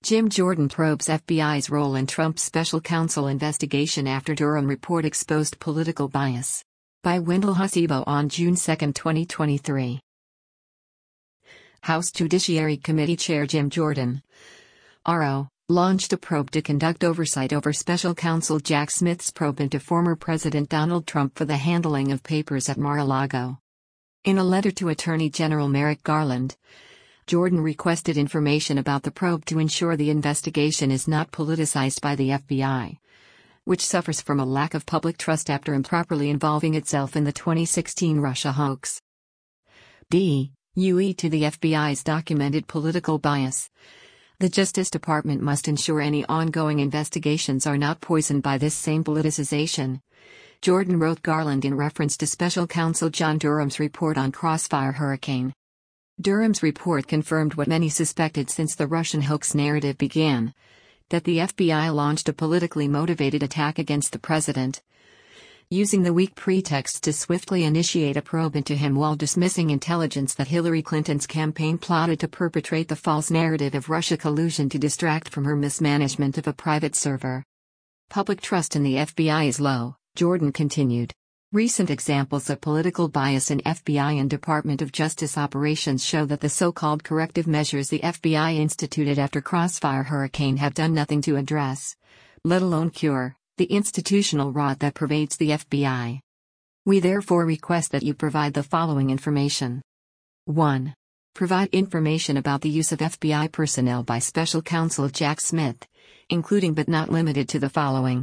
Jim Jordan probes FBI's role in Trump's special counsel investigation after Durham report exposed political bias. By Wendell Hasibo on June 2, 2023. House Judiciary Committee Chair Jim Jordan, RO, launched a probe to conduct oversight over special counsel Jack Smith's probe into former President Donald Trump for the handling of papers at Mar-a-Lago. In a letter to Attorney General Merrick Garland, Jordan requested information about the probe to ensure the investigation is not politicized by the FBI, which suffers from a lack of public trust after improperly involving itself in the 2016 Russia hoax. UE to the FBI's documented political bias. The Justice Department must ensure any ongoing investigations are not poisoned by this same politicization, Jordan wrote Garland in reference to Special Counsel John Durham's report on Crossfire Hurricane. Durham's report confirmed what many suspected since the Russian hoax narrative began, that the FBI launched a politically motivated attack against the president, using the weak pretext to swiftly initiate a probe into him while dismissing intelligence that Hillary Clinton's campaign plotted to perpetrate the false narrative of Russia collusion to distract from her mismanagement of a private server. Public trust in the FBI is low, Jordan continued. Recent examples of political bias in FBI and Department of Justice operations show that the so-called corrective measures the FBI instituted after Crossfire Hurricane have done nothing to address, let alone cure, the institutional rot that pervades the FBI. We therefore request that you provide the following information. 1. Provide information about the use of FBI personnel by Special Counsel Jack Smith, including but not limited to the following.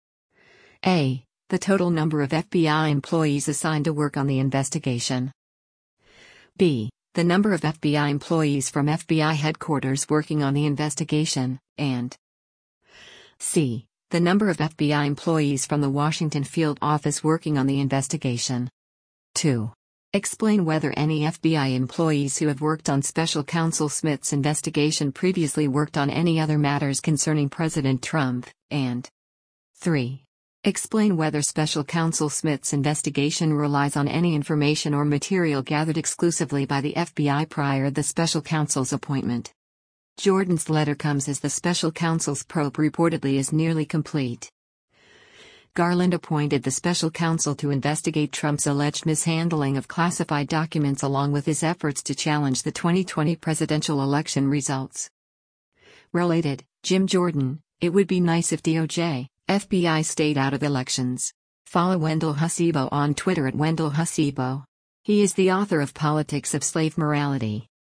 A. The total number of FBI employees assigned to work on the investigation. B. The number of FBI employees from FBI headquarters working on the investigation, and C. The number of FBI employees from the Washington field office working on the investigation. 2. Explain whether any FBI employees who have worked on Special Counsel Smith's investigation previously worked on any other matters concerning President Trump, and 3. Explain whether Special Counsel Smith's investigation relies on any information or material gathered exclusively by the FBI prior to the Special Counsel's appointment. Jordan's letter comes as the Special Counsel's probe reportedly is nearly complete. Garland appointed the Special Counsel to investigate Trump's alleged mishandling of classified documents along with his efforts to challenge the 2020 presidential election results. Related, Jim Jordan, it would be nice if DOJ, FBI stayed out of elections. Follow Wendell Hasibo on Twitter at Wendell Hasibo. He is the author of Politics of Slave Morality.